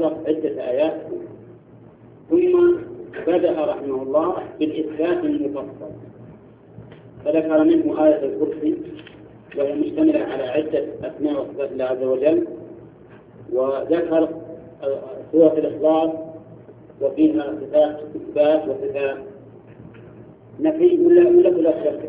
سبق عدة آيات، ثم بدأ رحمه الله بالإثبات المفصل، فذكر منه آية الكرسي وهي مشتملة على عدة أسماء وصفات الله عز وجل، وذكر سورة الإخلاص وفيها صفات إثبات وصفات نفي ولا شك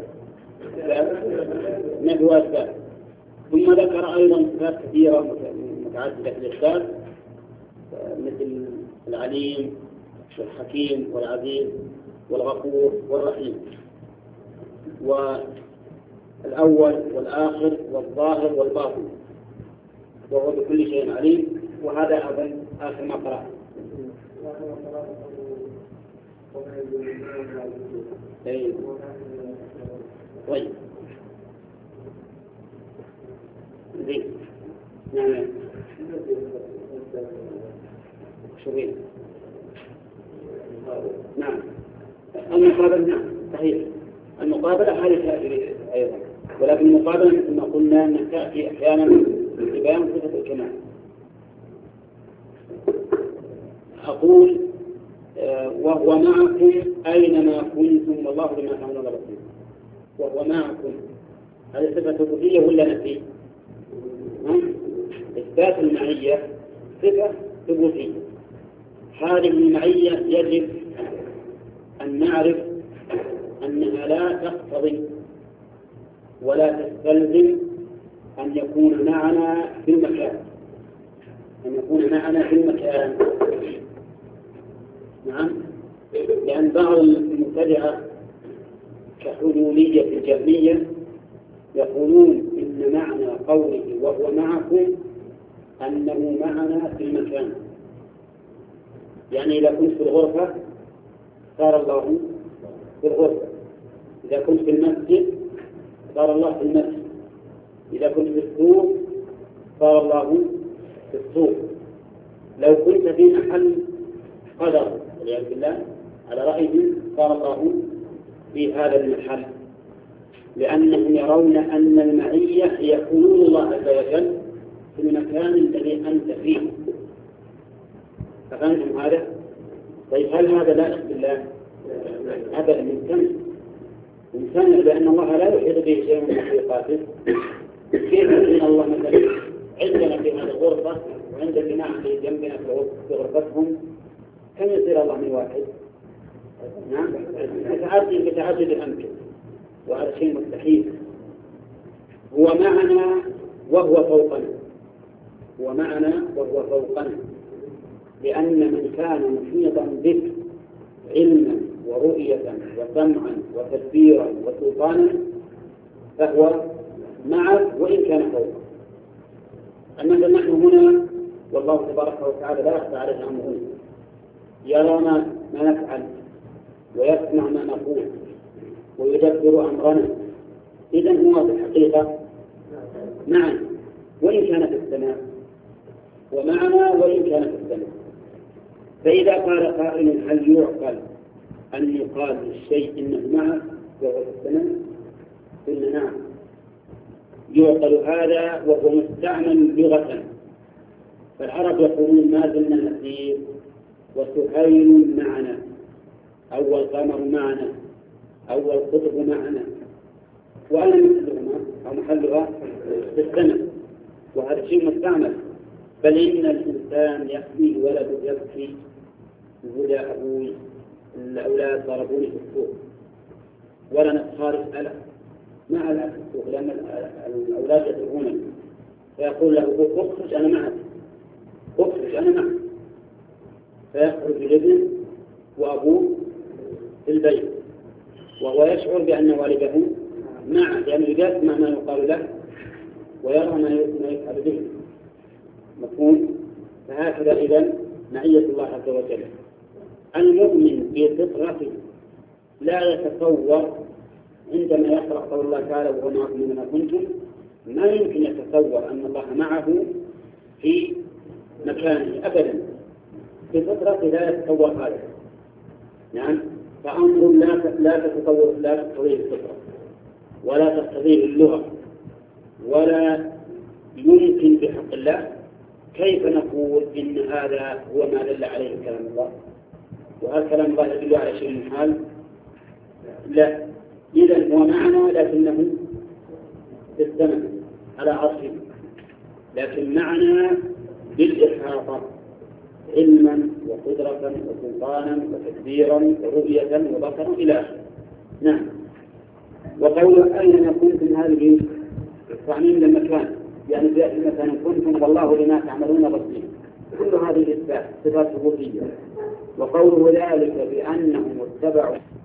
نفي وإثبات. ثم ذكر أيضا صفات كثيرة متعددة في الإثبات مثل العليم والحكيم والعزيز والغفور والرحيم، والأول والآخر والظاهر والباطن، وهو بكل شيء عليم. وهذا أظن آخر ما قرأ. طيب زين نعم المقابلة نعم صحيح، المقابلة هذه أيضا، ولكن المقابلة مثل ما قلنا أنها تأتي أحيانا ببيان صفة الكمال. أقول وهو معكم أينما كنتم والله بما تعملون بصير. وهو معكم هذه صفة ثبوتية ولا نفي؟ إثبات المعية صفة ثبوتية. هذه المعية يجب أن نعرف أنها لا تقتضي ولا تستلزم أن يكون معنا في المكان، أن يكون معنا في المكان. نعم، لأن بعض المبتدعة كحلولية الجهمية يقولون إن معنى قوله وهو معكم أنه معنا في المكان، يعني إذا كنت في الغرفة صار الله في الغرفة، إذا كنت في المسجد صار الله في المسجد، إذا كنت في السوق صار الله في السوق. لو كنت في محل قدر والعياذ بالله على رأيه صار الله في هذا المحل، لأنهم يرون أن المعية هي حلول الله عز وجل في المكان الذي أنت فيه. ففهمتم هذا؟ طيب هل هذا لائق بالله؟ أبدا ممتنع، لأن الله لا يحيط به شيء من مخلوقاته. كيف يمكن الله مثلا عندنا في هذه الغرفة وعند جماعة في جنبنا في غرفتهم كم يصير الله من واحد؟ نعم، بتعدد الأمكنة، وهذا شيء مستحيل. هو معنا وهو فوقنا، هو معنا وهو فوقنا، لأن من كان محيطا بك علما ورؤية وسمعا وتدبيرا وسلطانا فهو معك وإن كان فوقك. أما نحن هنا والله تبارك وتعالى لا يخفى عليه أمره، يرى ما نفعل ويسمع ما نقول ويدبر أمرنا. إذن هو في الحقيقة معنا وإن كان في السماء، ومعنا وإن كان في السماء. فإذا قال قائل هل يعقل أن يقال للشيء إنه معه وهو في السماء؟ قلنا نعم يعقل هذا، وهو مستعمل لغة. فالعرب يقولون ما زلنا نسير وسهيل معنا، أو القمر معنا، أو القطب معنا، وأنا مثلهما أو محلها في السماء، وهذا شيء مستعمل. بل إن الإنسان يحمي ولده يبكي يقول يا أبوي الأولاد ضربوني في السوق، ولا نفخار يسأله مع الأب في السوق لأن الأولاد يضربونني، فيقول له أبوك اخرج أنا معك، اخرج أنا معك، فيخرج الابن وأبوه في البيت وهو يشعر بأن والده معه، لأنه يسمع ما يقال له ويرى ما يفعل به. مفهوم؟ فهكذا إذن معية الله عز وجل. المؤمن في فطرته لا يتصور عندما يقرأ قول الله تعالى وهو معكم أينما كنتم، ما يمكن يتصور أن الله معه في مكانه أبدا. في فطرته لا يتصور هذا. نعم، فأمر لا تقتضيه الفطرة ولا تقتضيه اللغة ولا يمكن بحق الله كيف نقول إن هذا هو ما دل عليه كلام الله؟ وهل كلام الله يدل على شيء من حال؟ لا. إذن هو معنى لكنه في السماء على عرشه، لكن معنى بالإحاطة علما وقدرة وسلطانا وتكبيرا ورؤية وبصرا إلى آخره. نعم. وقوله أين كنتم هذه تعميم للمكان، يعني في أي مكان كنتم والله لما تعملون بصير، كل هذه الإثبات صفات ثبوتية. وقوله ذلك بأنهم اتبعوا